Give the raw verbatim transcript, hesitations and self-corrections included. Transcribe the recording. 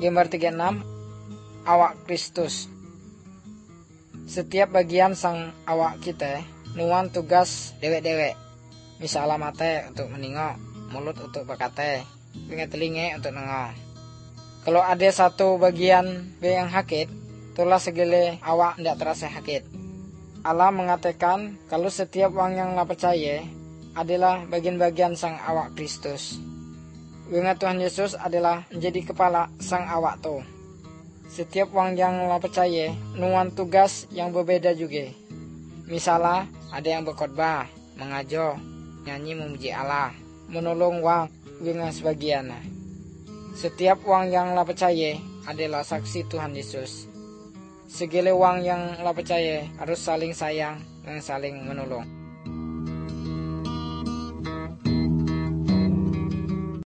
Gambar tiga puluh enam, awak Kristus. Setiap bagian sang awak kita nuan tugas dewek-dewek. Misalnya mata untuk meningok, mulut untuk berkata, pingat telinga untuk nengok. Kalau ada satu bagian yang sakit, itulah segala awak tidak terasa sakit. Allah mengatakan kalau setiap orang yang lah percaya adalah bagian-bagian sang awak Kristus. Ingat Tuhan Yesus adalah menjadi kepala sang awak tu. Setiap orang yang lah percaya nuan tugas yang berbeda juga. Misalnya ada yang berkhotbah, mengajar, nyanyi memuji Allah, menolong orang dengan sebagian. Setiap orang yang lah percaya adalah saksi Tuhan Yesus. Segala orang yang lah percaya harus saling sayang dan saling menolong.